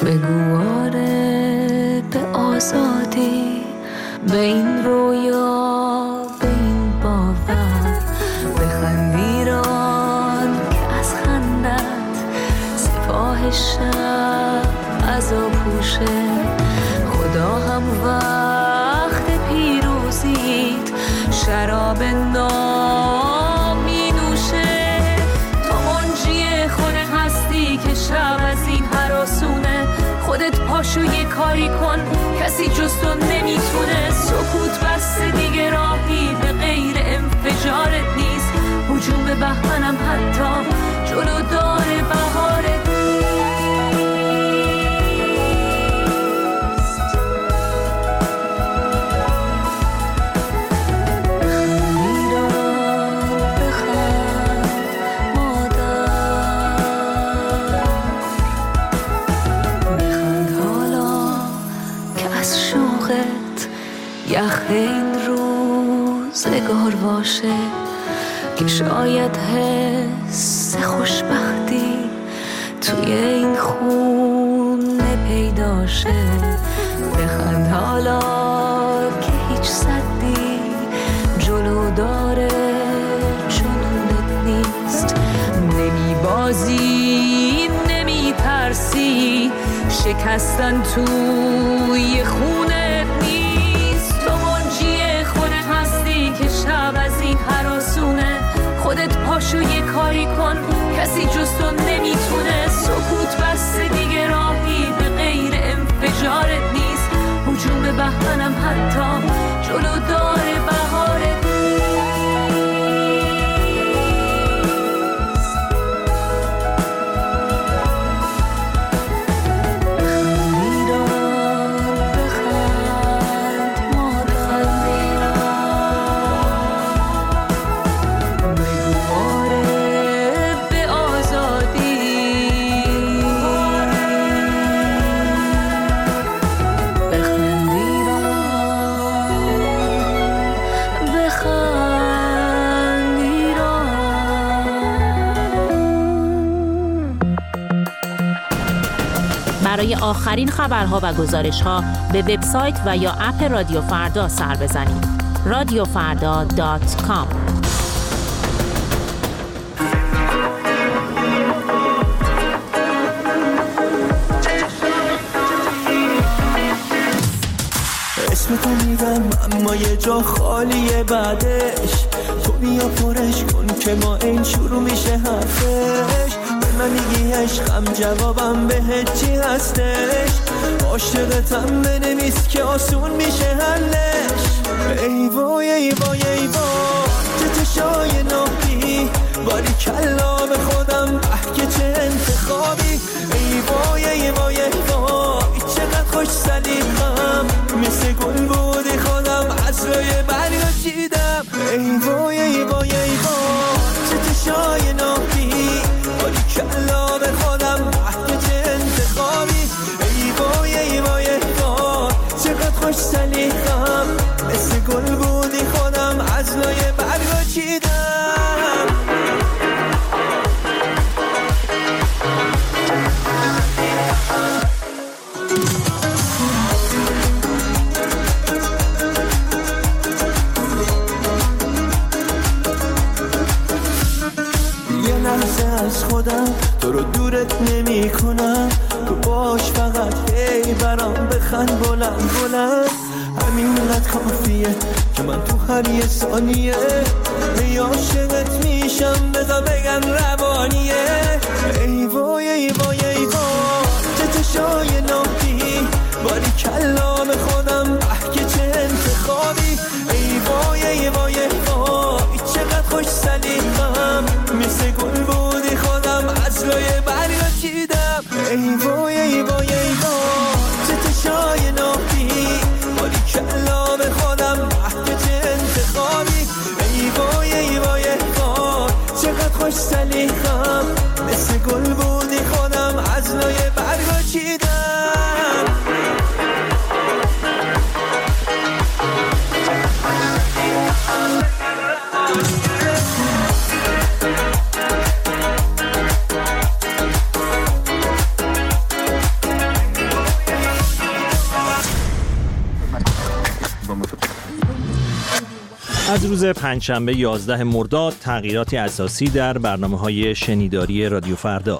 بگو آره به آزادی، به این رویا، به این باور، بخند ایران که از خندت سپاه شب عزا پوشه. خدا هم وقت پیروزیت شراب نام می نوشه. تو منجی خود هستی که شب از این هراسونه. خودت پاشو یه کاری کن، کسی جز تو نمیتونه. سکوت بسته دیگه راهی به غیر انفجارت نیست. هجوم به بهمنم حتی جلو داره بهارت یخ این روزگار باشه که شاید حس خوشبختی توی این خونه پیدا شه. بخند حالا که هیچ صدی جلو داره جنونت نیست. نمی بازی نمی ترسی، شکستن توی خونت نیست. تو منجی خودت هستی که شب از این هراسونه. خودت پاشو یه کاری کن، کسی جز تو نمیتونه. سکوت بسته دیگه راهی به غیر انفجارت نیست. هجوم به بهمنم حتی جلو داره بهارت برای آخرین خبرها و گزارش‌ها به وبسایت و یا اپ رادیو فردا سر بزنید. radiofarda.com. اسم تو میگم اما یه جا خالیه بعدش. تو بیا پرش کن که ما این شروع میشه حرفش. من میگی عشقم جوابم بهت چی هستش. عاشقتم بنویس که آسون میشه حلش. ای وای ای وای ای وای چه چشای ناهی، باری کلا به خودم که چه انتخابی. ای وای ای وای ای وای چقدر خوش سلیقم، مثل گل بودی خودم از روی برگا چیدم. ای وای ای وای ای وای چه چشای ناهی، باری کلا به خودم که چه انتخابی. ای وای ای وای ای وای چقدر خوش سلیقم، مثل گل بودی خودم از لای برگا چیدم. یه لحظه از خودم تو رو دورت نمی کنم. تو باش فقط هی برام بخند بلند بلند. همینقدر کافیه که من تو هر یه ثانیه ای عاشقت میشم، بذار بگم روانیه. ای وای ای وای ای وای چه چشای ناهی، باری کلا به خودم که چه انتخابی. ای وای ای وای ای وای چقدر خوش سلیقم، مثل گل بودی خودم از لای برگا چیدم. ای وای ای وای ای وای چه چشای ناهی، باری کلا به خودم که چه انتخابی. ای وای ای وای ای وای چقدر خوش سلیقم، مثل گل بودی خودم از لای برگا چیدم. از روز پنجشنبه 11 مرداد تغییراتی اساسی در برنامه‌های شنیداری رادیو فردا.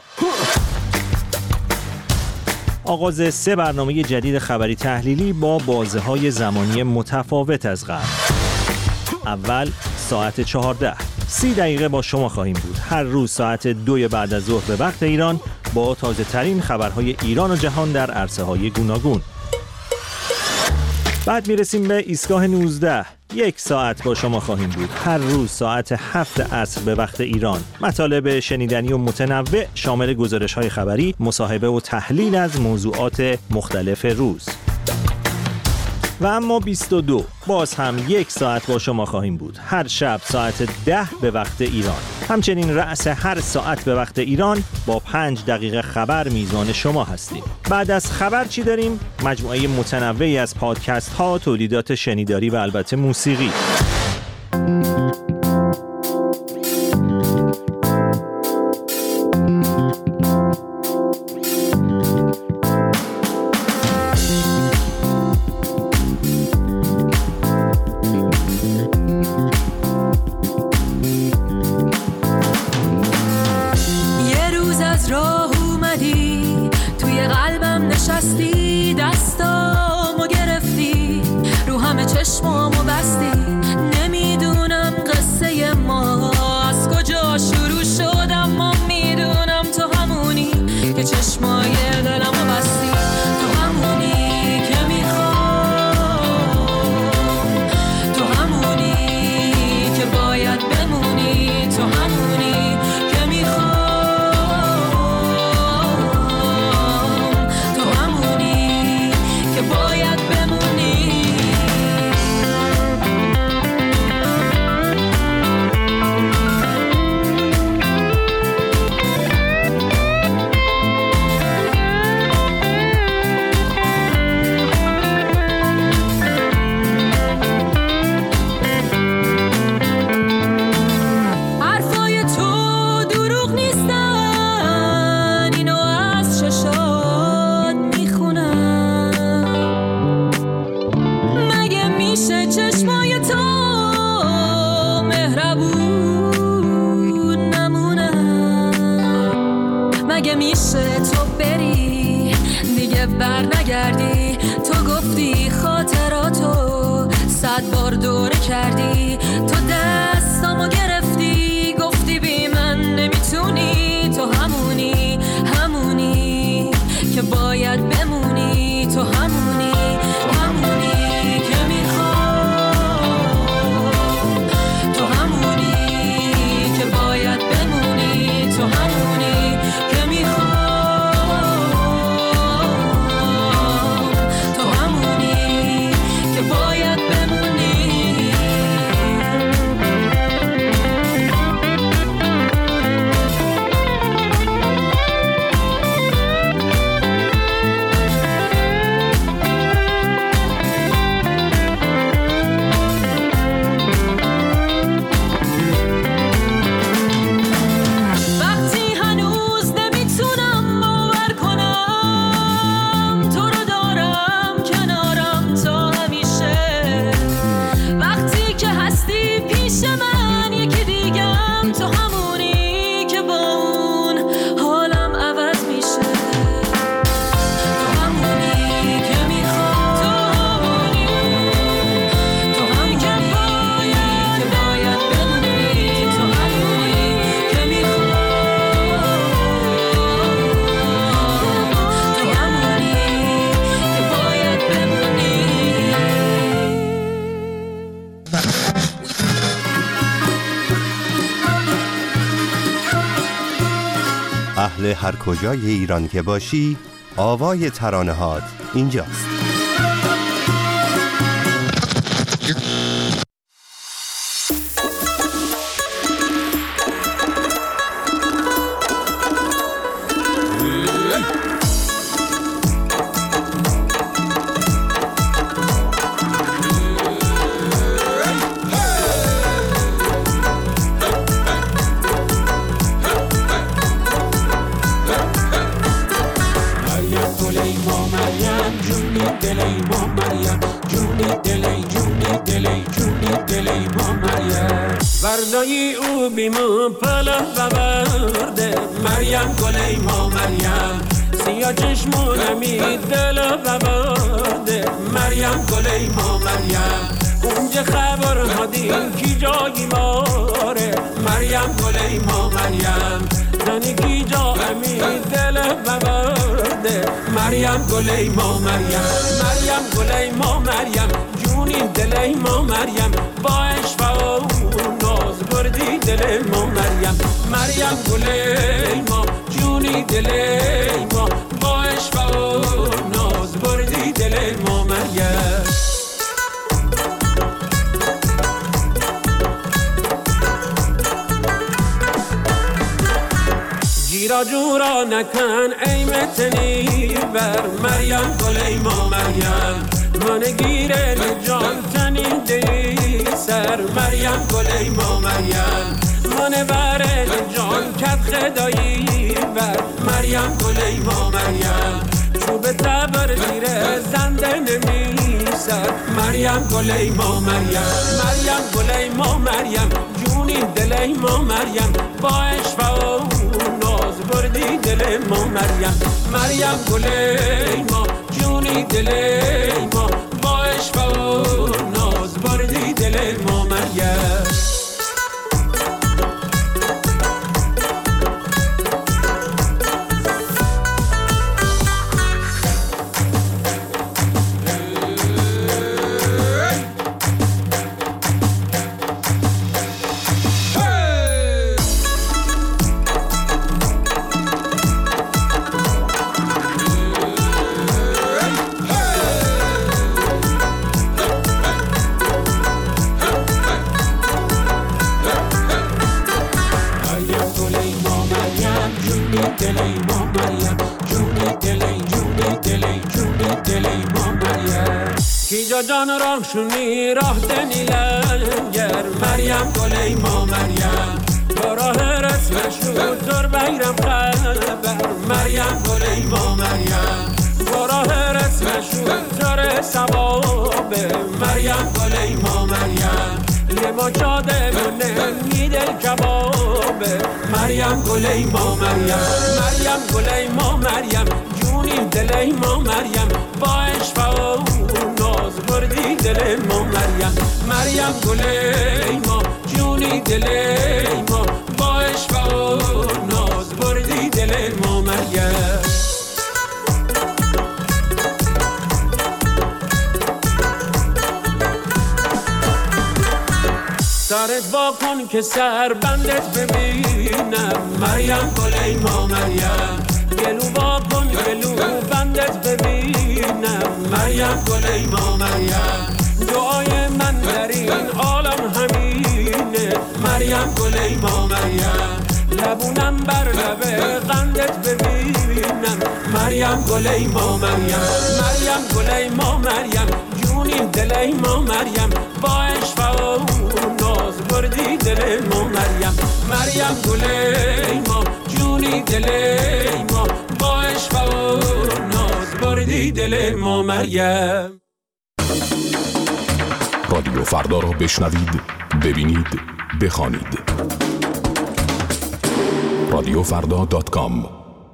آغاز 3 برنامه جدید خبری تحلیلی با بازه‌های زمانی متفاوت از قبل. اول ساعت 14 30 دقیقه با شما خواهیم بود. هر روز ساعت 2 بعد از ظهر به وقت ایران با تازه ترین خبرهای ایران و جهان در عرصه‌های گوناگون. بعد میرسیم به ایستگاه 19. 1 ساعت با شما خواهیم بود. هر روز ساعت 7 عصر به وقت ایران. مطالب شنیدنی و متنوع شامل گزارش‌های خبری، مصاحبه و تحلیل از موضوعات مختلف روز. و اما 22 باز هم 1 ساعت با شما خواهیم بود. هر شب ساعت 10 به وقت ایران. همچنین رأس هر ساعت به وقت ایران با 5 دقیقه خبر میزبان شما هستیم. بعد از خبر چی داریم؟ مجموعه متنوعی از پادکست ها، تولیدات شنیداری و البته موسیقی. اهل هر کجای ایران که باشی، آوای ترانه‌هات اینجاست. مریم وردایی او بیمو پله ببرده مریم گل ما مریم سیاه چشمونمی دل ببرده مریم گل ما مریم اونجا خبر هادین کی جایی ماره مریم گل ما مریم زنی کی جا امی دل ببرده مریم گل ما مریم مریم گل ما مریم جونی دل ما مریم با عشق و ناز بردی دل ما مریم مریم گل ما جونی دل ما با عشق و ناز بردی دل ما مریم جیرا جورا نکن ای متنی بر مریم گل ما مریم من گیره جان تنی دی سر مریم گل ما مریم من بره جان کت خدایی بر مریم گل ما مریم چوب تبر زیر زنده نمیسر مریم گل ما مریم مریم گل ما مریم جونی دل ما مریم با عشق و ناز بردی دل ما مریم مریم گل ما جونی دل ما با عشق و ناز بردی دل ما مریم جان راه شونی راه دنیلنگر مریم گل ما مریم با راه رسم شوتر بیرم خبر مریم گل ما مریم با راه رسم شوتر سواب مریم گل ما مریم یه ما چاده مونه میدل کباب مریم گل ما مریم مریم گل ما مریم جونی دل ما مریم با عشق و ناز بردی دل ما مریم مریم گل ما جونی دل ما با عشق و ناز بردی دل ما مریم سرت با کن که سر بندت ببینم مریم گل ما مریم گلو با کن گلو بندت ببینم مریم گل ما مریم دعای من در این عالم همینه مریم گل ما مریم لبونم بر لب قندت ببینم مریم گل ما مریم مریم گل ما مریم جونی دل ما مریم با عشق و ناز بردی دل ما مریم مریم گل ما جونی دل ما با عشق و ناز بردی دل ما مریم رادیو فردا را بشنوید، ببینید، بخوانید. رادیوفردا.com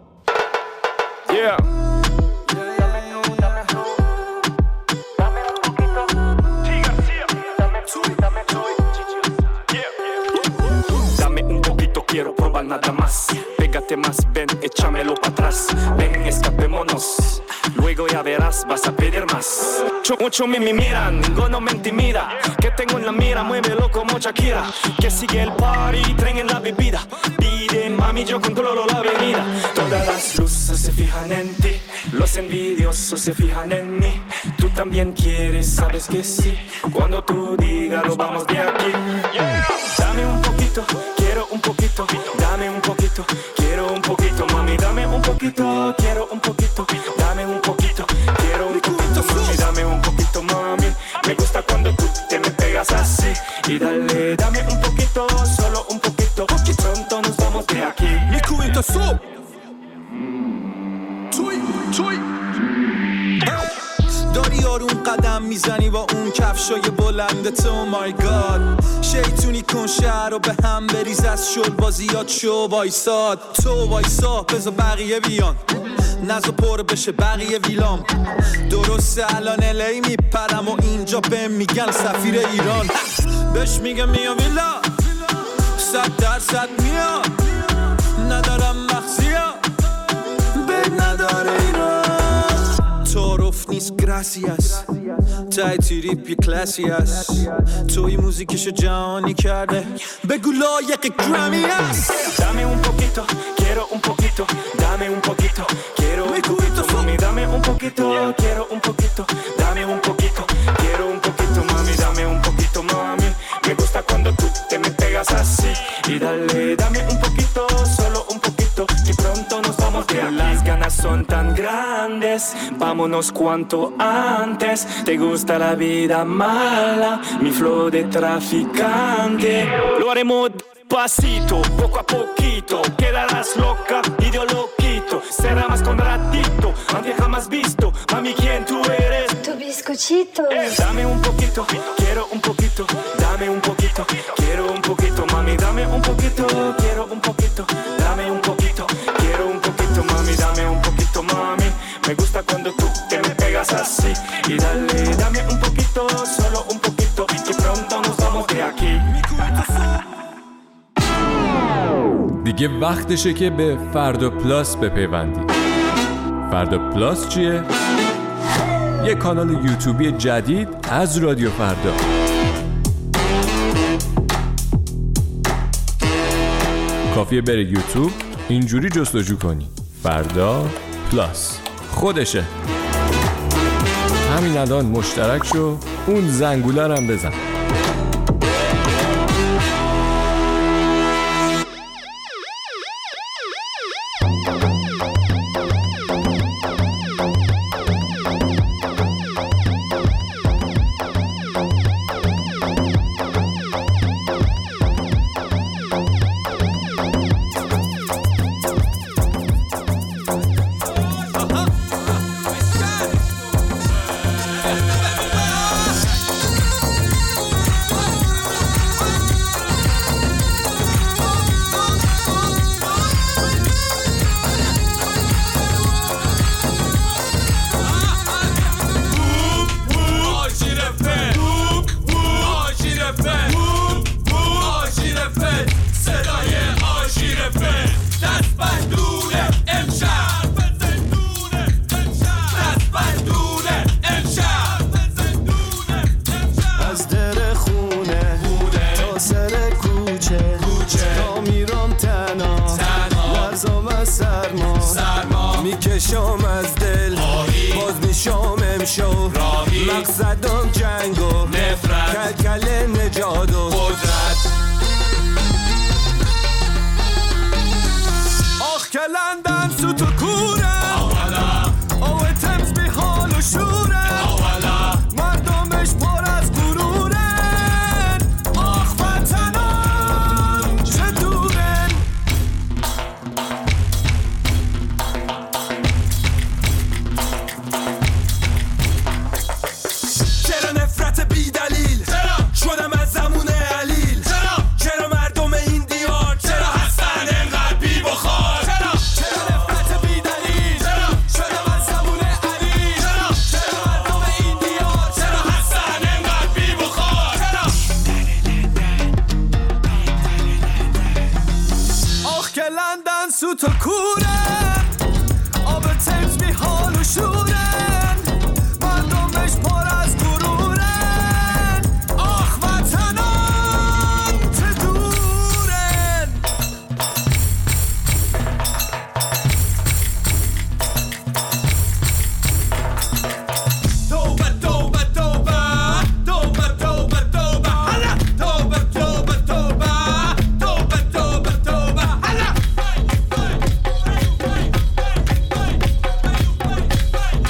Quiero probar nada más. Pégate más, ven, échamelo para atrás. Ven, escapémonos. Luego ya verás, vas a pedir más. Mucho me miran, ninguno me intimida. Que tengo en la mira, muévelo como Shakira. Que sigue el party, tren en la bebida. Pide, mami, yo controlo la avenida. Todas las luces se fijan en ti. Los envidiosos se fijan en mí. Tú también quieres, sabes que sí. Cuando tú digas, lo vamos de aquí. Dame un poquito, quiero un poquito. Dame un poquito, quiero un poquito. Mami, dame un poquito, quiero un poquito. Dame un poquito, quiero un poquito. Mami, dame un poquito, mami. Me gusta cuando tú te me pegas así. Y dale, dame un poquito, solo un poquito. Y pronto nos vamos de aquí. Mi cubito sub. Chuy, chuy. داری آروم قدم میزنی با اون کفشای بلندت. او مای گاد شیطونی کن شهر رو به هم بریز، از شل بازیات شو وایساد. تو وایسا بذار بقیه بیان، نزو پر بشه بقیه ویلام. درسته الان الی میپرم و اینجا بهم میگن سفیر ایران. بهش میگم میام ویلا 100% میاد، ندارم مخزیا بد نداره ایران. تعارف نیست گراسیاس، تای تریپ یه کلاسی هست. توی موزیکشو جهانی کرده، بگو لایق گرامی هست. Dame un poquito, quiero un poquito. Dame un poquito, quiero un poquito. Mami, dame un poquito, quiero un poquito. Dame un poquito, quiero un poquito. Mami, dame un poquito, mami. Me gusta cuando tú te me pegas así. Y dale, dame un poquito, solo un poquito. Y pronto nos vamos de aquí. Las ganas son tan grandes, vámonos cuanto antes. Te gusta la vida mala, mi flow de traficante. Lo haremos pasito, poco a poquito. Quedarás loca y yo loquito. Será más con ratito, antes jamás visto. Mami, ¿quién tú eres? Tu bizcochito. Dame un poquito, quiero un poquito. Dame un poquito, quiero un poquito. Mami, dame un poquito, quiero un poquito. Dame un poquito, quiero un poquito. Mami, dame un poquito, mami. Me gusta cuando tú te me pegas así. Y dale, dame un poquito, solo un poquito. Y pronto nos vamos de aquí. دیگه وقتشه که به فردا پلاس بپیوندید. فردا پلاس چیه؟ یه کانال یوتیوبی جدید از رادیو فردا. کافیه بره یوتیوب اینجوری جستجو کنی فردا پلاس، خودشه. همین الان مشترک شو، اون زنگوله رو هم بزن. میکشم از دل باز میشم امشو مقصدم جنگ و نفرت کلکل نجات و قدرت. آخ که لندن سوت و کوره آوه تمز بی حال و شوره مردمش پر از غرورن. آخ وطنم چه دورن. چرا نفرت بی دلیل شدم از زمون علیل؟ چرا مردم این دیار چرا هستن انقدر بی بخار؟ چرا نفرت بی دلیل شدم از زمون علیل؟ چرا مردم این دیار چرا هستن انقدر بی بخار؟ آخ که لندن سوت و کورن آب تمز بی حال و شورن مردمش پر از غرورن. آخ وطنم چه دورن. توبه توبه توبه توبه توبه توبه هلا توبه توبه توبه توبه توبه توبه هلا.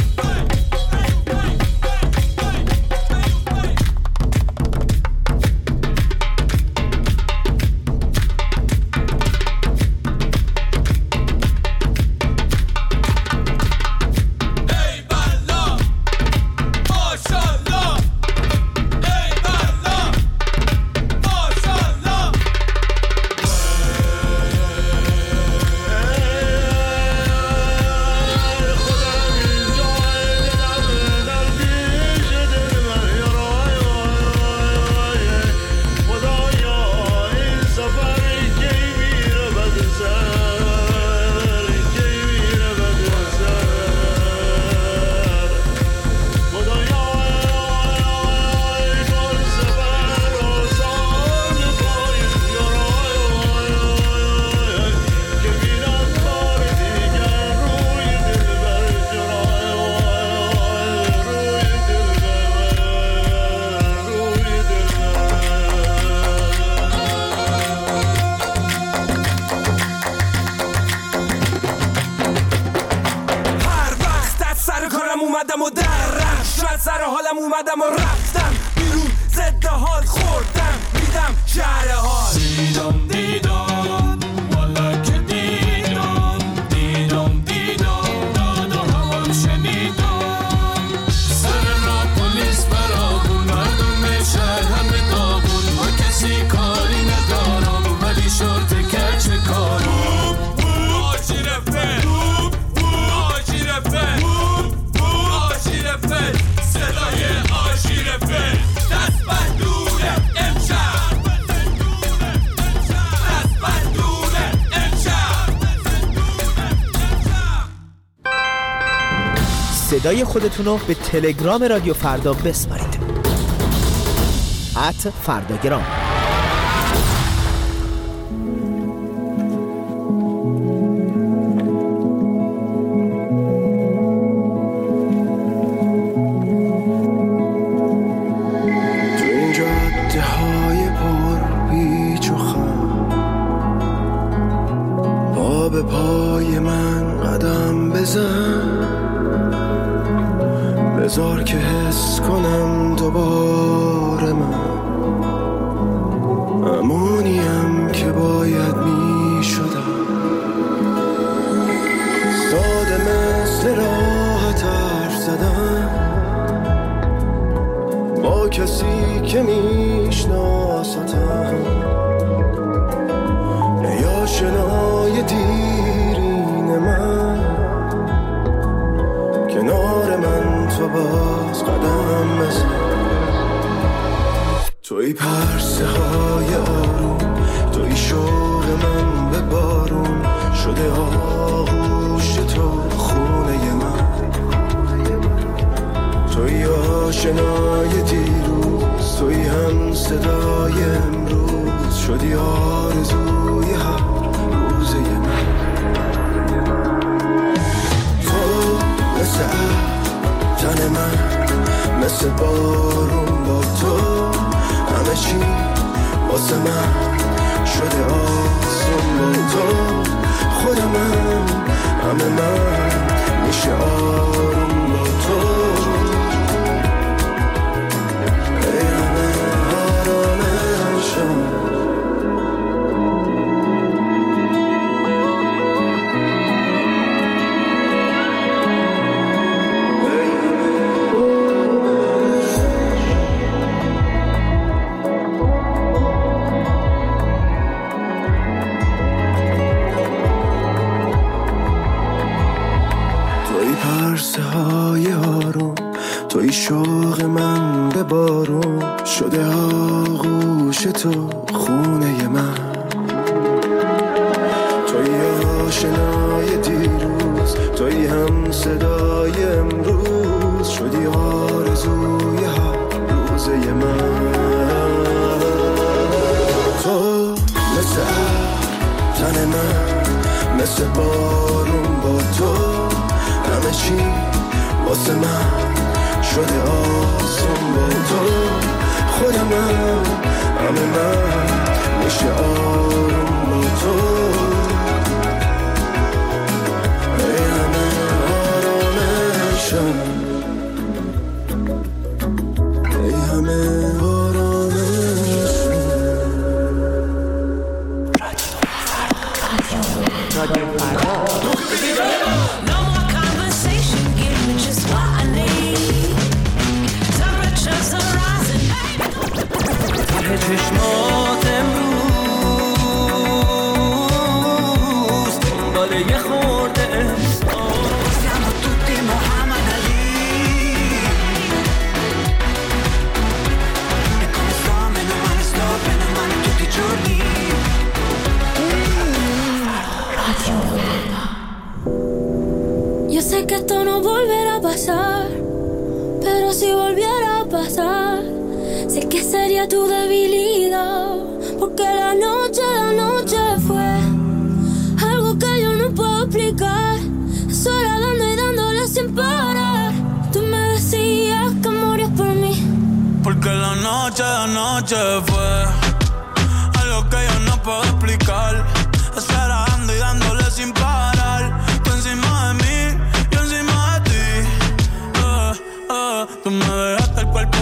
اومدم و رفتم بیرون ضد حال خوردم میدم شهر حال دیدم دیدم والا که دیدم دیدم دیدم دادم هوا شنیدم سر را پلیس برابون مردم شهر همه داغون با کسی کاری ندارم ولی شرط کچ کارم آشیر فل آشیر فل آشیر فل صدای آشیر فل دست بندونه امشب دست بندونه امشب. صدای خودتونو به تلگرام رادیو فردا بسپارید @فرداگرام. به پای من قدم بزن بذار که حس کنم دوباره من امونیم که باید می شدم ساده مثل راحت حرف زدم با کسی که میشناستم یا شنای دیرین من کنار من تو باز قدم بزن توی پرسه های آروم توی شوق من به بارون شده آغوش تو خونه من توی آشنای دیروز توی هم صدای امروز شدی آرزوی هر روزه من تو مثل تن من مثل بارون با تو همه چی واسه من شده آسون با تو خود من همه من میشه آروم با تو ای همه آرامشم پرسه های آروم توی شوق من به بارون شده آغوش تو خونه من توی آشنای دیروز توی هم صدای امروز شدی آرزوی هر روزه من تو مثل تن من مثل بارون با تو همه چی واسه من شده آسون با تو خود من همه من میشه آروم با تو ای همه آرامشم ای همه آرامشم رادیو فردا چشمات امروز دنبال یه خورده siamo tutti Muhammad Ali e come sto meno male tutti i giorni Yo sé que esto no volverá a pasar, pero si volviera a pasar sé que sería tu debilidad, porque la noche fue algo que yo no puedo explicar. Sola dando y dándole sin parar. Tú me decías que morías por mí, porque la noche fue algo que yo no puedo explicar. Sola dando y dándole sin parar. Tú encima de mí, yo encima de ti. Tú me dejaste el cuerpo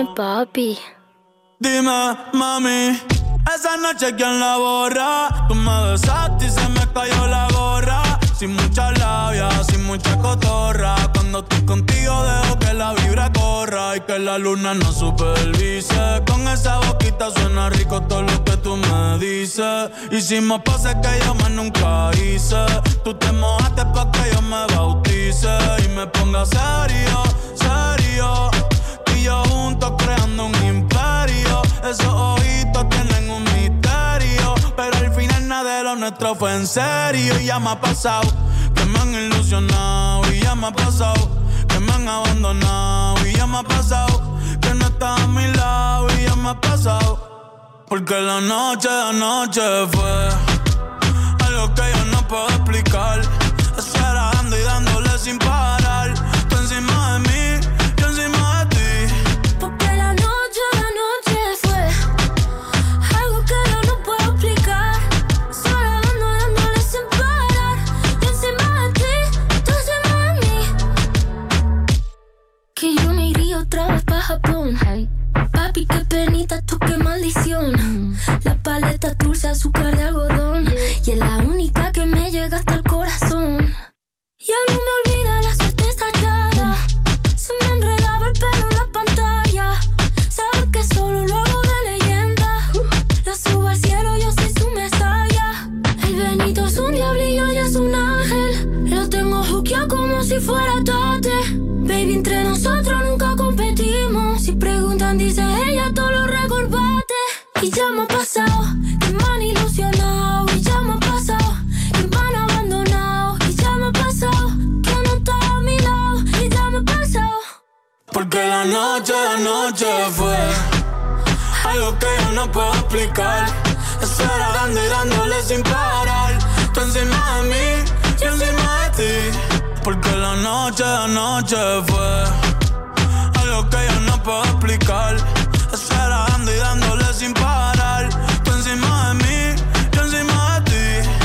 Dime, papi. Dime, mami, esa noche quién la borra. Tú me besaste y se me cayó la gorra. Sin mucha labia, sin mucha cotorra. Cuando estoy contigo dejo que la vibra corra y que la luna no supervise. Con esa boquita suena rico todo lo que tú me dices. Hicimos pases que yo más nunca hice. Tú te mojaste pa' que yo me bautice y me ponga serio, serio. Tú y yo juntos creando un imperio. Esos ojitos tienen un misterio, pero al final nada de lo nuestro fue en serio. Y ya me ha pasado que me han ilusionado. Y ya me ha pasado que me han abandonado. Y ya me ha pasado que no estás a mi lado. Y ya me ha pasado porque la noche de anoche fue algo que yo no puedo explicar. Esperando y dándole sin parar. Tú encima de mí, yo encima de ti. Porque la noche fue algo que yo no puedo explicar. Solo dándole sin parar. Yo encima de ti, tú encima de mí. Que yo me iría otra vez pa' Japón. Papi, qué penita, tú qué maldición. La paleta dulce, azúcar de algodón. Y es la única que me llega hasta el corazón. Ya no me olvida la suerte estallada. Se me enredaba el pelo en la pantalla. Sabes que solo lo hago de leyenda. La subo al cielo, yo soy su mesaya. El Benito es un diablillo y es un ángel. Lo tengo juqueado como si fuera Tate. Baby, entre nosotros nunca competimos. Si preguntan, dice ella, todo lo recordate. Y ya me ha pasado que me han ilusionado. Y ya me ha pasado que me han abandonado. Y ya me ha pasado que no estás a mi lado. Y ya me ha pasado porque la noche de anoche fue algo que yo no puedo explicar. Esperando y dándole sin parar. Tú encima de mí, yo encima de ti. Porque la noche de anoche fue algo que yo no puedo explicar. Esperando y dándole sin parar. Tú encima de mí, yo encima de ti.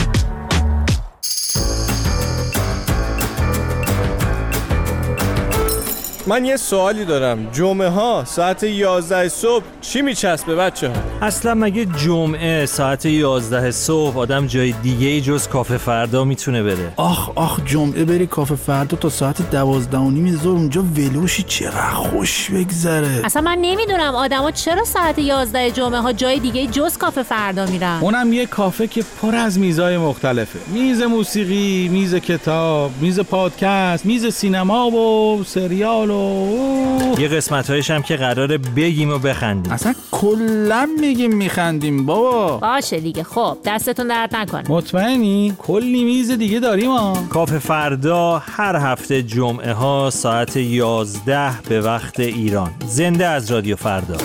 من یه سوالی دارم. جمعه ها ساعت 11 صبح چی میچسبه بچه ها؟ اصلا مگه جمعه ساعت 11 صبح آدم جای دیگه جز کافه فردا میتونه بره؟ آخ جمعه بری کافه فردا تا ساعت 12:30 ظهر اونجا ولوشی چقدر خوش بگذره. اصلا من نمیدونم آدما چرا ساعت 11 جمعه ها جای دیگه جز کافه فردا میرن. اونم یه کافه که پر از میزای مختلفه. میز موسیقی، میز کتاب، میز پادکست، میز سینما و سریال. یه قسمت‌هایش هم که قراره بگیم و بخندیم. اصلا کلا میگیم میخندیم بابا. باشه دیگه. خب دستتون درد نکنه. مطمئنی؟ کلی میز دیگه داریم ها. کافه فردا هر هفته جمعه ها ساعت 11 به وقت ایران. زنده از رادیو فردا.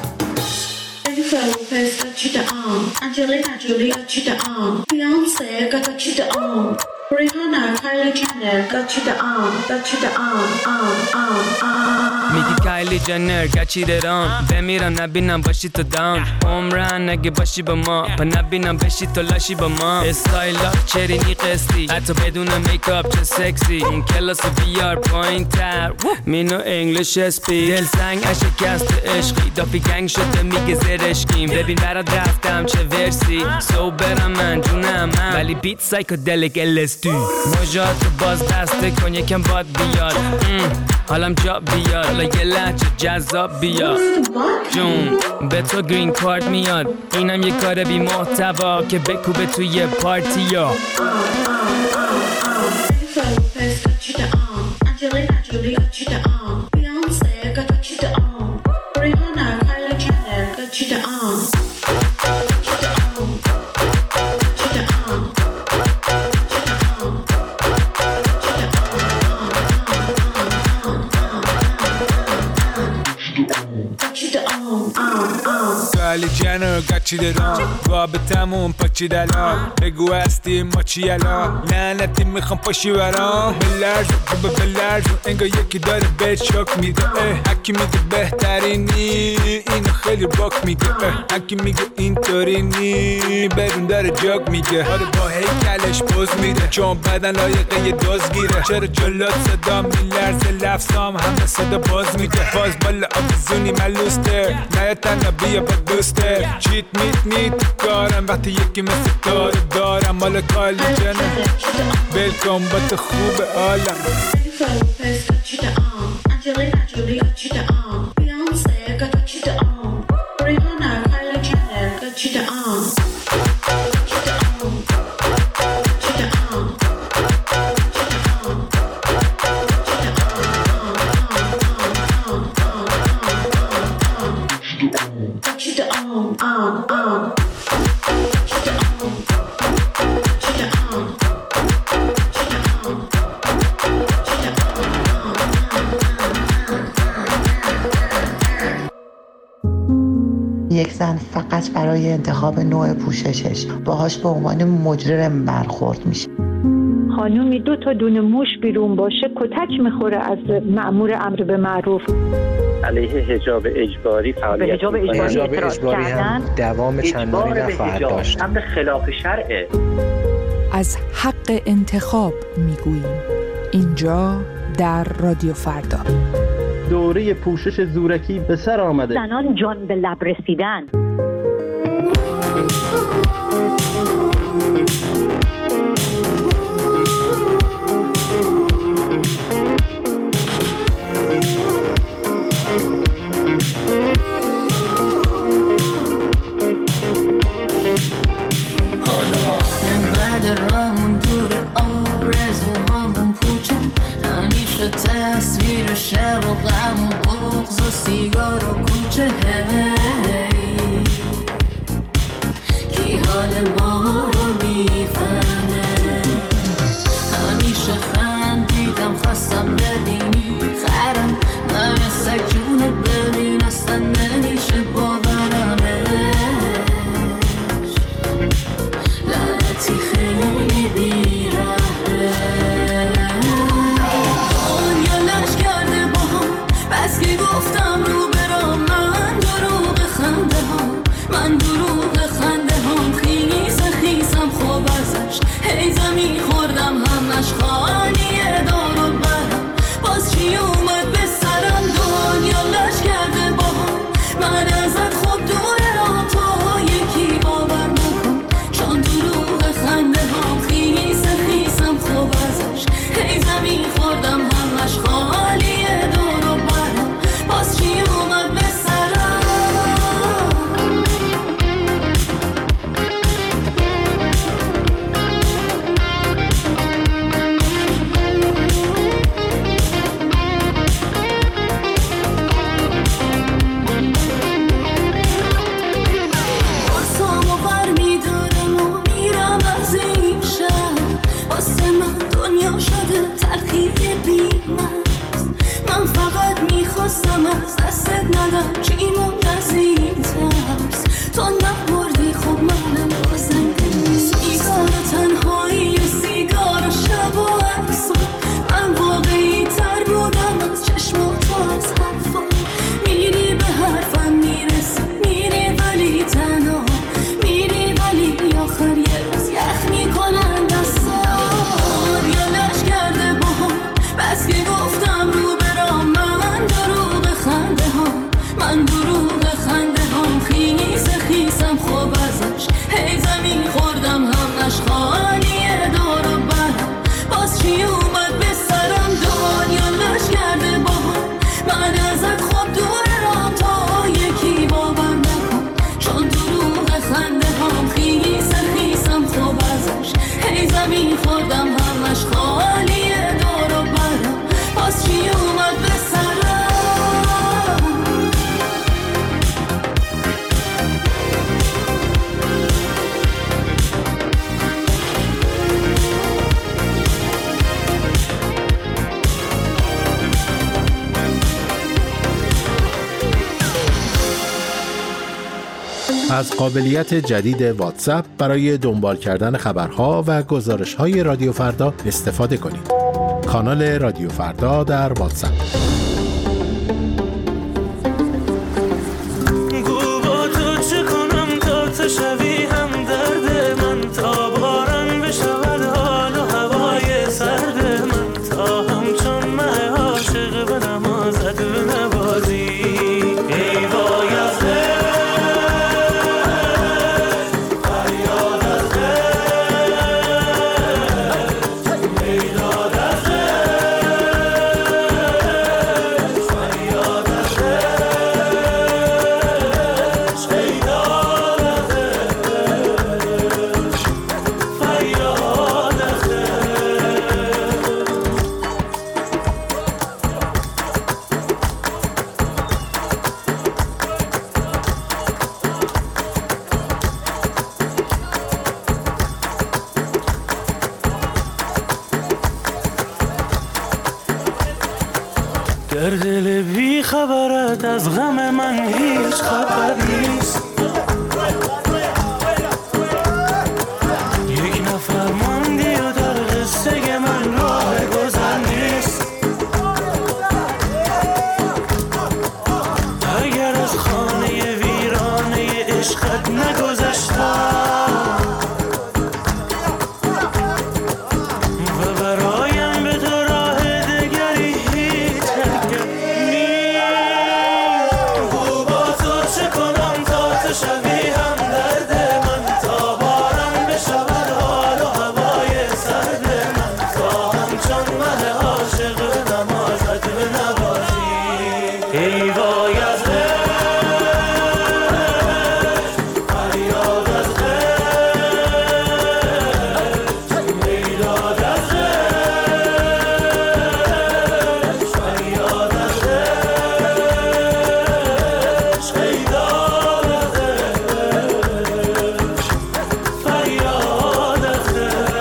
میگی کایلی جنر گچی درام بمیرم نبینم باشی تو داون عمرن اگه باشی با ما پا نبینم بشی تو لاشی با ما استایلا چرینی قسطی حتی بدون میکاپ چه سکسی اون کلاس بیار پایین تر مینو انگلیش اسپیک دل سنگ اشکست عشقی دافی گنگ شده میگه زرشکیم ببین برات رفتم چه ورسی سو برم من جونم من ولی بیت سایکودلیک LSD مجاتو باز دسته کن یکم باد بیاد حالم جا بیاد حالا یه لحچه جذاب بیاد جون به تو گرین کارت میاد اینم یه کار بی محتوا که بکوبه توی پارتی ها کایلی جنر گچی درام رابطمون پاچی دلال بگو هستی ما چی الان لعنتی میخوام پاشی برام بلرز انگار یکی داره بهت شوک میده هکی میگه بهترینی اینو خیلی باک میگه هکی میگه اینطوری نی بدون داره جاگ میگه آره با هیکلش پوز میده چون بدن لایقه یه دوز گیره چرا جلات صدا میلرزه لفظام همه صدا باز میده باز بالا آبزونی ملوسته نه تنها بیا با دوسته چیت میت کارم وقتی یکی مثل تو دارم مال کالی جنه بلکن با تو خوب عالم یک زن فقط برای انتخاب نوع پوششش باهاش به عنوان مجرم برخورد میشه. خانومی 2 تا دونه موش بیرون باشه کتک میخوره از مأمور امر به معروف. علیه حجاب اجباری فعالیت حجاب اجباری هم دوام چندانی نخواهد داشت. امر خلاف شرعه. از حق انتخاب میگوییم اینجا در رادیو فردا. دوره پوشش زورکی به سر آمده. زنان جان به لب رسیدن. تصویر شب و غم و بغض و سیگار و کوچه کی حال ما رو میفهمه همیشه خندیدم خواستم ببینی خرم من سکونه ببین اصلا نمیشه باورمش لعنتی خیلی بیرحمه بس که گفتم رو برام من دروغ خنده هم خیسم خوب ازش هی زمین خوردم همش خالیه دار و برم باز چی اومد به سرم دنیا لش کرده با من ازت خوب دوره را تو یکی باور نکن چون دروغ خنده هم خیسم خوب ازش هی زمین خوردم همش خالیه دار و برم باز چی اومد به سرم بارسامو بر میدارم و میرم از این شهر واسه من دنیا شده تلخی بی‌مرز من فقط میخواستم از دستت ندم چی موند از این ترس تو نبردی خب منم بازم سیگار تنهایی و سیگار شب و عکس من واقعی تر بودم از چشمات و از حرفا میری به حرفم میرسی میری ولی تنها میری ولی آخر یه روز یخ میکنن دستار یا لش کرده با هم بس که گفتم رو برام من دروغ خنده هم خیسم از قابلیت جدید واتساپ برای دنبال کردن خبرها و گزارش‌های رادیو فردا استفاده کنید. کانال رادیو فردا در واتساپ. شوی هم درد من تا باران بشود حال و هوای سرد من تا همچون مه عاشق به نمازت نوازی ای وای از فریاد از میداد از فریاد در دل بی خبرت از غم من هیچ خبر نیست یک نفر ماندی و در قصه من راه گذر نیست اگر از خانه ویرانه عشقت نگذشتم و برایم به تو راه دگری هیچ با تو چه کنم تا تو شوی هم درد من تا بارم بشود حال و هوای سرد من تا همچون مه عاشق به نمازت بنوازی ای وای از فریاد از میداد از فریاد از شیداد از فریاد از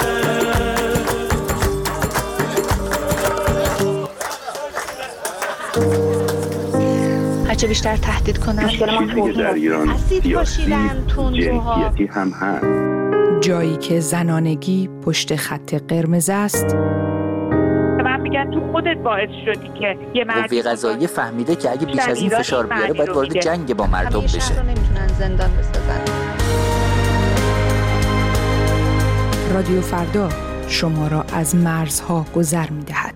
هرچه بیشتر تهدید کنن مشکل ما در ایران سیاسی جنسیتی هم هست. جایی که زنانگی پشت خط قرمز است. من میگن تو خودت باعث شدی که یه مرد قوه قضاییه فهمیده که اگه بیش از این فشار بیاره باید وارد جنگ با مردم بشه. شهر رو نمیتونن زندان بسازن. رادیو فردا شما را از مرزها گذر می‌دهد.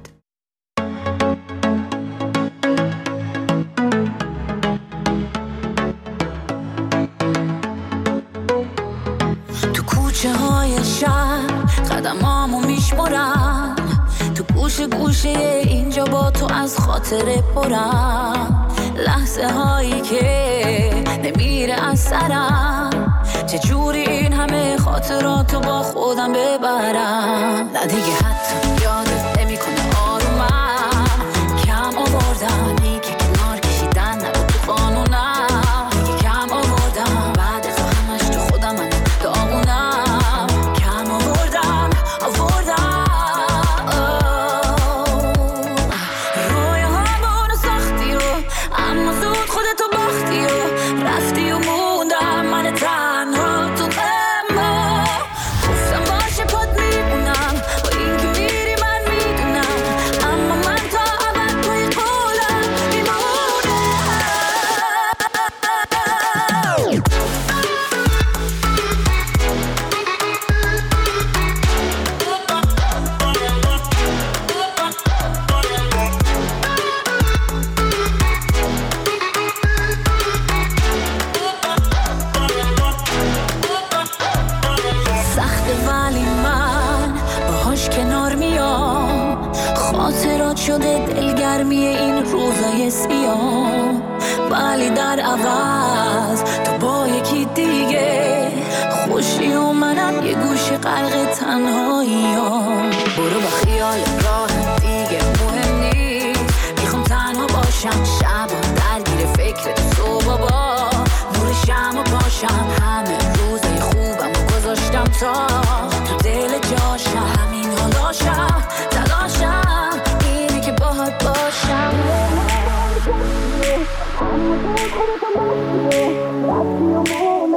تو کوچه های شهر قدمامو میشمرم تو گوشه گوشه اینجا با تو از خاطر پرم لحظه هایی که نمیره از سرم چجوری این همه خاطراتو با خودم ببرم نه دیگه حتی یادت نمیکنه آرومم کم آوردم که کنار کشیدن نبود تو قانونم کم آوردم بعد از همش تو خودم من داغونم کم آوردم رویاهامونو ساختی و اما زود خودتو باختی و رفتی و موندم من تنها تو اما گفتم باشه پات میمونم با این که میری من میدونم اما من تا ابد توی قولم میمونم سخته ولی من باهاش کنار میام خاطرات شده دلگرمی این روزای سیاه ولی در عوض تو با یکی دیگه خوشی و منم یه گوشه غرق تنهاییام برو با خیال راه دیگه مهم نیست میخوام تنها باشم شبا درگیر فکر تو بابا نور شمع باشم همه روزای خوبم گذاشتم تا تو دل جاشم همین حالاشم تلاشم اینه که باهات باشم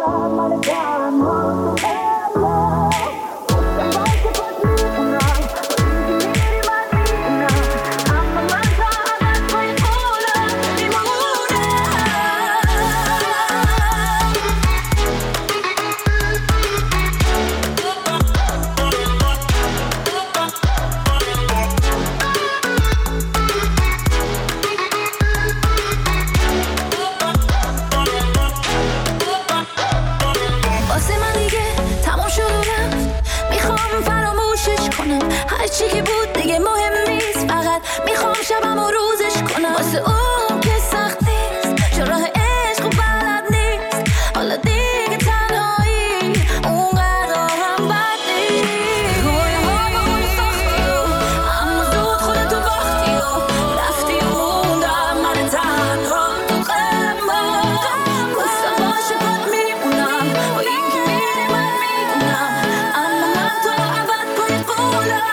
هرچی که بود دیگه مهم نیست، فقط میخوام شبم و روزش کنم واسه اون که سخت نیست، چون راه عشق و بلد نیست، حالا دیگه تنهایی اونقدر هم بد نیست. روی ما با اون ساختی اما زود خودتو باختی و رفتی و موندم من تنها تو غمم، واسه باشه باد میمونم و این که میره من میدونم، اما من تو عبد پای قولم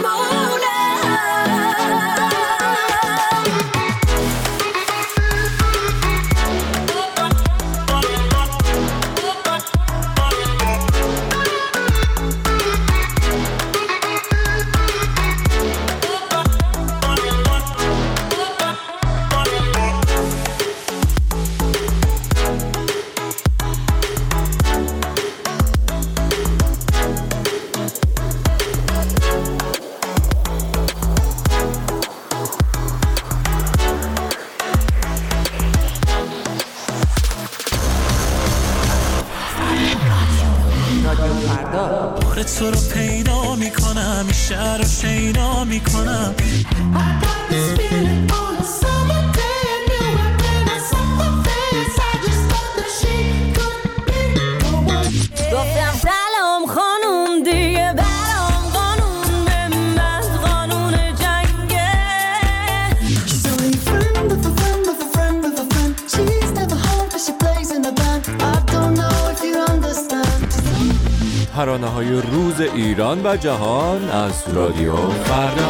تو رو پیدا میکنم، این شهر رو شیدا میکنم. گفتم سلام خانوم دیگه برام قانون به من قانون جنگه. She's only friend of a friend of a friend of a friend. She's never home but she plays in the band. I don't know if you understand. ترانه‌های روز ایران و جهان از رادیو فردا.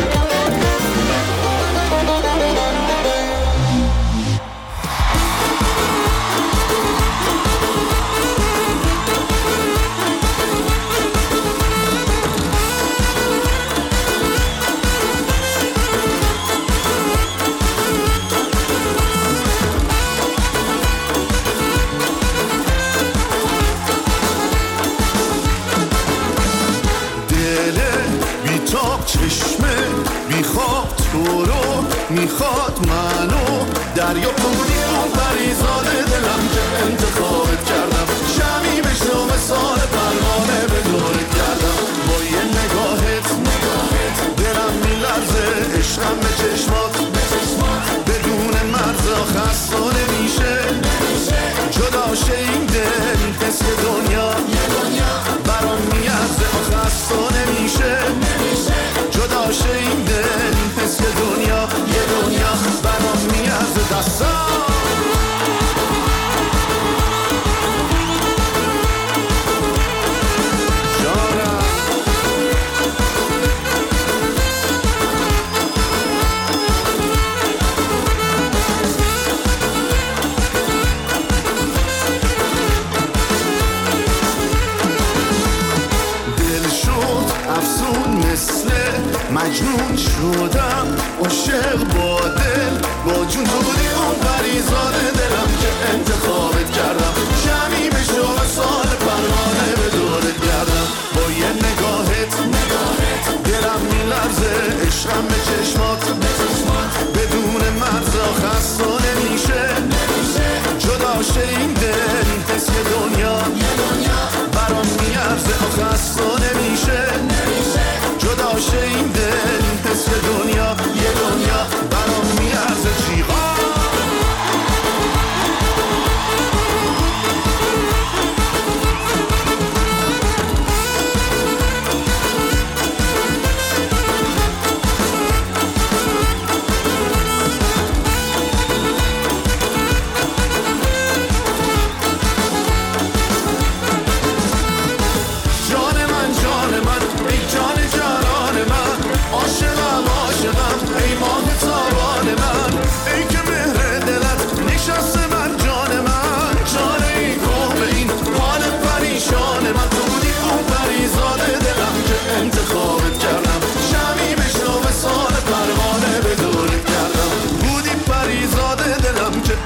چشمه میخواد تو رو، میخواد منو، دریا بودی اون پریزاد دلم که انتخابت کردم، شمی بشو مثال پروانه به دورت کردم، با یه نگاهت دلم میلرزه، عشقم به چشمات بدون مرزا خسته نمیشه، جدا شه این دل حس دنیا برام میارزه و خسته نمیشه، جدا شه این دل حس دنیا یه دنیا برام میارزه. دستم مجنون شدم عاشق با دل، با جون تو بودی اون پریزاد دلم که انتخابت کردم، شمی بشو سال پروانه به دورت گردم، با یه نگاهت دلم میلرزه، عشقم به چشمات بدون مرزا خسته نمیشه، جدا شه این دل حس دنیا برام میارزه و خسته نمیشه، جدا شه این دل حس دنیا یه دنیا برام میارزه. چیغا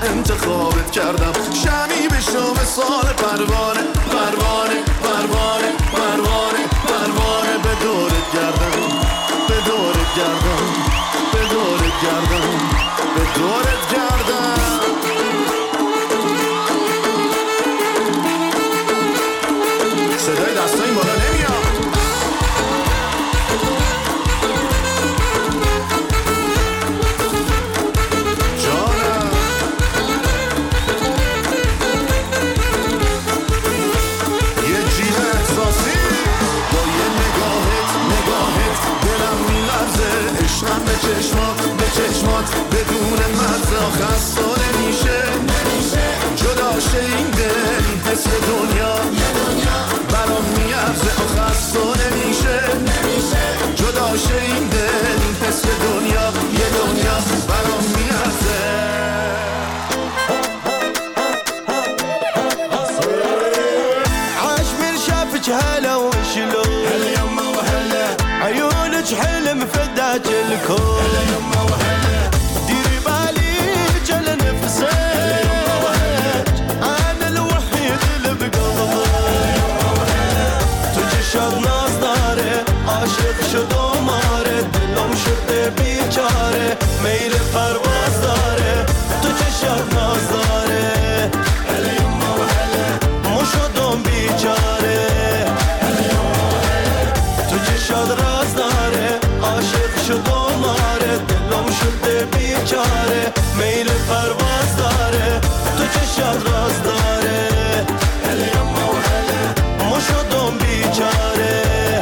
انتخابت کردم شمی بشم مثال پروانه پروانه پروانه پروانه پروانه به دورت گردم به دورت گردم به دورت گردم به دورت گردم صدای دستای بالا نمیاد جانم یه جیل احساسی با یه نگاهت دلم میلرزه عشقم به چشمات بدون مزه خسته نمیشه جداشه این دل این حس دنیا برام میارزه خسته نمیشه جداشه این دل این حس دنیا یه دنیا برام میارزه عجمل شافك هلا وشلو هلا يما وهلا عيونك حلم فداك الكون هلا يما وهلا ديري بالي جل نفسك هلا يما وهلا انا الوحيد اللي بقلبك هلا يما وهلا تجي شاد ناس داره عاشق شدو ماره دلم شده بیچاره میل پرواز داره تجي شاد ناز داره هلا يما وهلا مو شدم بیچاره هلا يما وهلا تجي شاد راز داره عاشق شدم ماره دلم شده بیچاره میل پرواز داره تجي شاد راز داره هلا يما وهلا مو شدم بیچاره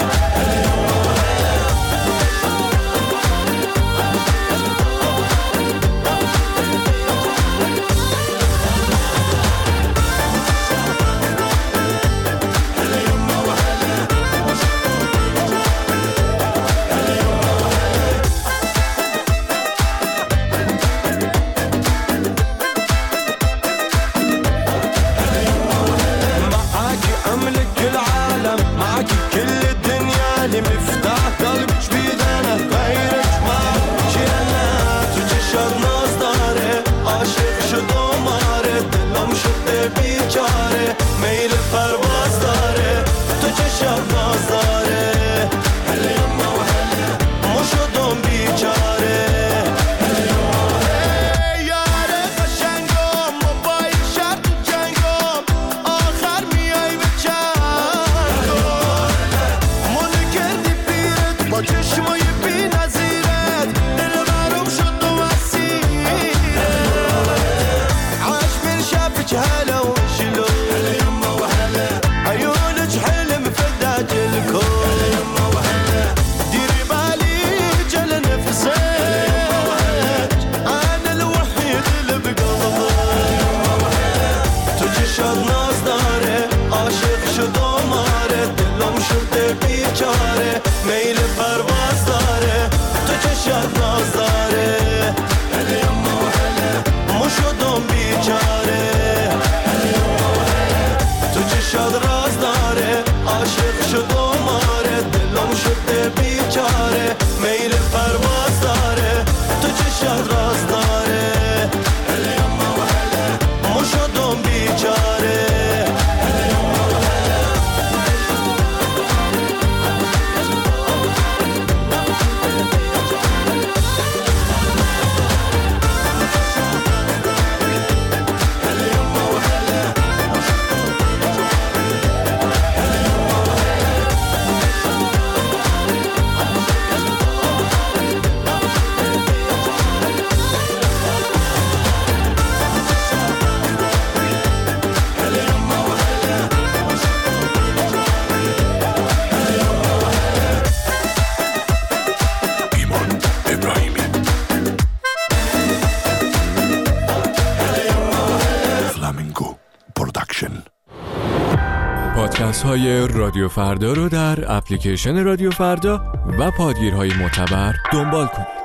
پادکست های رادیو فردا رو در اپلیکیشن رادیو فردا و پادگیرهای معتبر دنبال کنید.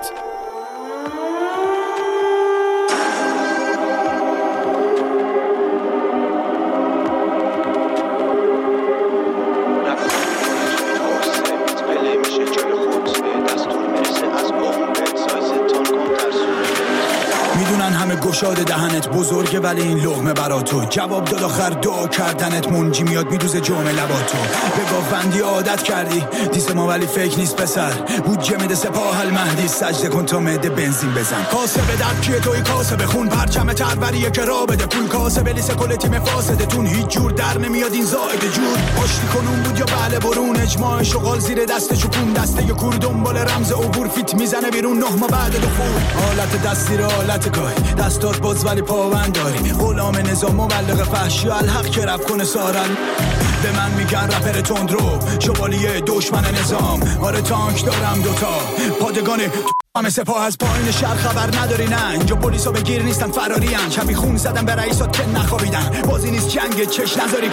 میدونن همه گشاد دهنت بزرگه ولی این لقمه برا تو. جواب داد آخر دعا کردنت منجی میاد میدوزه جامعه لباتو. به گاوبندی عادت کردی دیس ما ولی فیک نیست پسر. بودجه میده سپاه المهدی سجده کن تا معده بنزین بزن. کاسه به درد کیه توی کاسه بخون پرچم تروریه که را بده پول. کاسه به لیس کل تیم فاسدتون هیچ جور در نمیاد این زائد جور. آشتی کنون بود یا بله برون اجماع شغال زیر دست چکون. دسته ی کور دنبال رمز عبور فیت میزنه بیرون 9 ماه بعد دخول. حالت دستی را حالت گاهی دستات باز ولی پاوند داری. غلام نظام مبلغ فحشی الحق که رفت کنه سارن. به من میگن رپر تندرو شوالیه دشمن نظام. آره تانک دارم دوتا پادگان همه سپاه از پایین شهر خبر نداری نه. اینجا پلیسا بگیر نیستن فرارین. شبی خون زدن به رئیسات که نخوابیدن. بازی نیست جنگ چش نذاری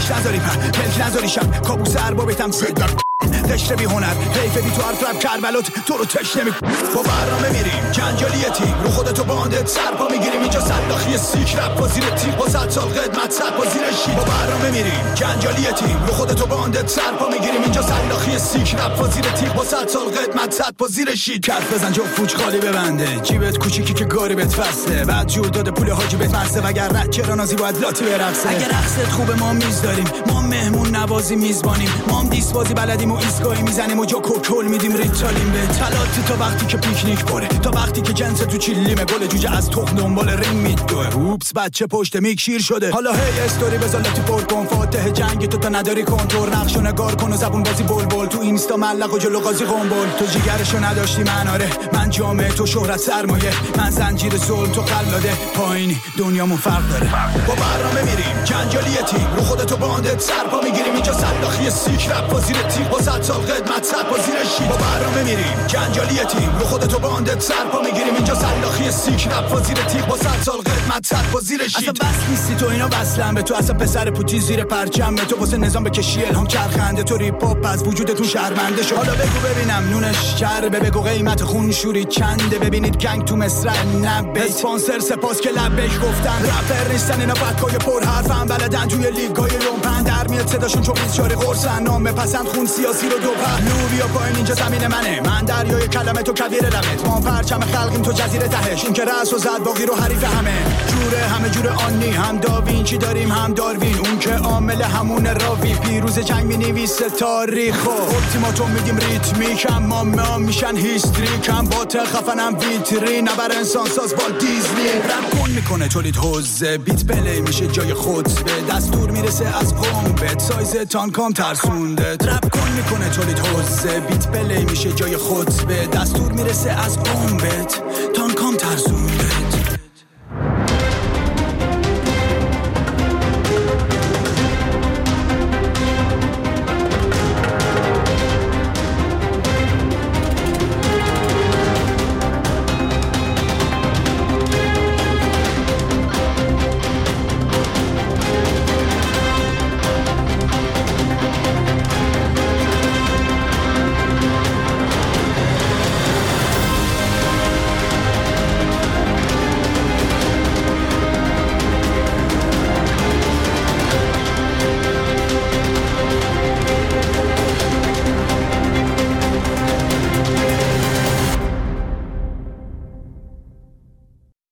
پلک نذاری شب کابوس اربابتم صدر تشنه بی هنر حیفه بی تو حرف کربلات تو رو تشنه می با برنامه میریم جنجالی تیم رو خودتو باندت سرپا میگیریم. اینجا صنداخی سیک رپ با زیر تیم با 100 سال قدمت صد با زیر شید. با برنامه میریم جنجالی تیم رو خودتو باندت سرپا میگیریم. اینجا صنداخی سیک رپ با زیر تیم با 100 سال قدمت صد با زیر شید. کف بزن جو فوج خالی ببنده جیبت کوچیکی که گاری بهت فسته. بعد جور داده پول حاجی بهت مسته وگر رد چرا نازی باید لاتی برقصه. اگه رقصت خوبه ما میز داریم ما مهمون نوازی میزبانیم. ما هم دیس بازی بلدیم و ایستگاهی میزنیم و جا کوکل میدیم ریتالیم به تلاتی. تا وقتی که پیکنیک بره تا وقتی که جنس تو چیلیمه گل جوجه از تخم دنبال رینگ میدوه. اوپس بچه پشت میک شیر شده حالا هی استوری بذار لاتی پر کن. فاتح جنگ تو تا نداری کنترل نقشو نگار کن و زبون بازی بلبل. تو اینستا ملق و جلو قاضی قنبل. تو جیگرشو نداشتی من آره من جامعه تو شهرت سرمایه. من زنجیر ظلم تو قلاده پایینی دنیامون فرق داره. با برنامه میریم جنجالی تیم رو خودتو باندت سرپا میگیریم. اینجا صنداخی سیک رپ با زیر تیم با 100 سال قدمت صد با زیر شید. با برنامه میریم جنجالی تیم رو خودتو باندت سرپا میگیریم. اینجا صنداخی سیک رپ با زیر تیم با 100 سال قدمت صد با زیر شید. اصلا بس نیستی تو اینا وصلن به تو. اصلا پسر پوتی زیر پرچم تو واسه نظام بکشی الهام چرخنده. تو ریپ هاپ از وجودتون شرمنده شو. حالا بگو ببینم نونش چربه بگو قیمت خون شوری چنده. ببینید گنگ تو مصر نبه اسپانسر سپاس که لبش گفتن. رپر نیستن اینا فکای پر حرفن بلدن توی لیگای لومپن در میاد صداشون چون بیچاره قرصن. نام پسند خون سیاسی رو دو پهلو بیا پایین اینجا زمین منه. من دریای کلمه تو کبیر رمت. ما پرچم خلقیم تو جزیره تهش. این که رأس و زد باقی رو حریف همه جوره همه جوره آنی. هم داوینچی داریم هم داروین. اون که عامل همون راوی پیروز جنگ مینویسه تاریخو. التیماتوم میدیم ریتمیک اما ما میشن هیستریک. هم باطل خفنم ویترین نبر انسان ساز با دیزنی. رپ کن میکنه تولید حوزه بیت پلی میشه جای خطبه. دستور میرسه از قومبت سایز تانکام ترسونده. رپ کن میکنه تولید حوزه بیت پلی میشه جای خطبه. دستور میرسه از قومبت تانکام ترسونده.